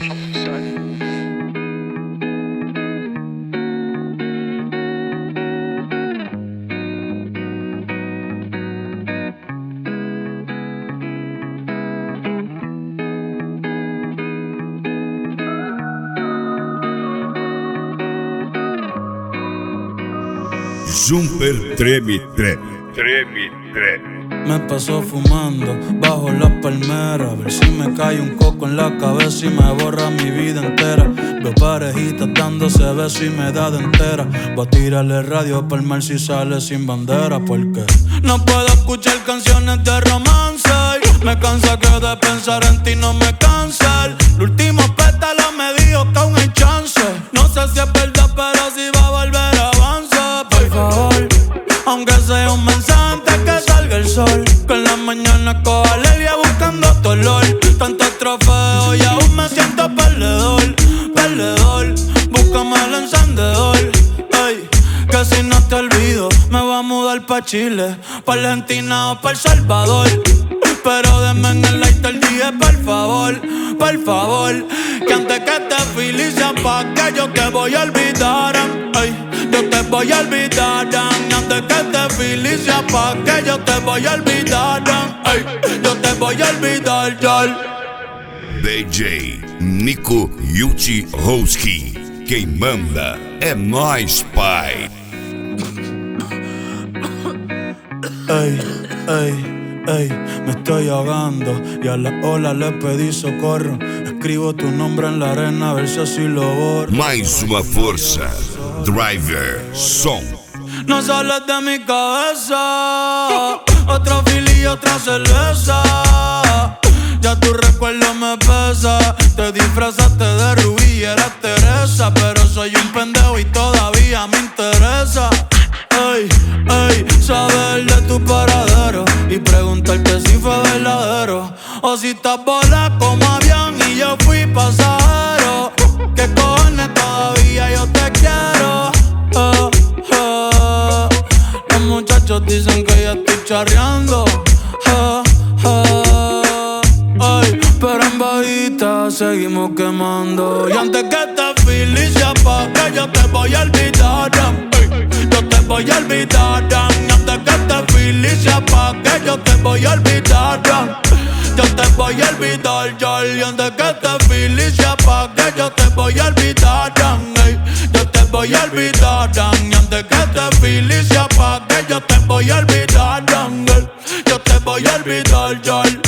Jumper Tremi Trem. Me paso fumando bajo las palmeras, a ver si me cae un coco en la cabeza y me borra mi vida entera. Veo parejitas dándose besos y me da de entera. Voy a tirarle radio pa'l mar si sale sin bandera, porque no puedo escuchar canciones de romance. Me cansa que de pensar en ti no me cansa. El último pétalo me dijo que aún hay chance. No sé si es verdad, pero si va a volver avanza. Por favor, aunque sea un mensaje antes que salga el sol, que en la mañana coja Lelia buscando tu olor. Tantos trofeos y aún me siento perdedor. Búscame el encendedor. Ey, que si no te olvido me voy a mudar pa' Chile, pa' Argentina o pa' El Salvador. Pero denme en el lighter dije por favor, que antes que te felices pa' que yo te voy a olvidar. Ay, yo te voy a olvidar. Y antes que te felices pa' que yo te voy a olvidar. Ay, yo te voy a olvidar, DJ Nico Yuchi Hosky. Quem manda é nós, pai. Ey, me estoy ahogando y a la ola le pedí socorro. Escribo tu nombre en la arena a ver si así lo borro. Mais uma força, Driver Som. No sales de mi cabeza, otro fili y otra cerveza. Ya tu recuerdo me pesa. Te disfrazaste de Rubí y eras Teresa, pero soy un pendejo y todavía me interesa. Ey, saber de tu paradero y preguntarte si fue verdadero o si estás volando como avión y yo fui pasajero. ¿Qué cojones todavía yo te quiero? Los muchachos dicen que ya estoy charreando. Pero en bajita seguimos quemando. Y antes que te felices pa' que yo te voy a olvidar. Yo te voy a olvidar. Y antes que te felices pa' que yo te voy a olvidar. Yo te voy a olvidar, y antes que te felices pa' que yo te voy a olvidar. Yo te voy a olvidar. Y antes que te felices pa' que yo te voy a olvidar. Yo te voy a olvidar,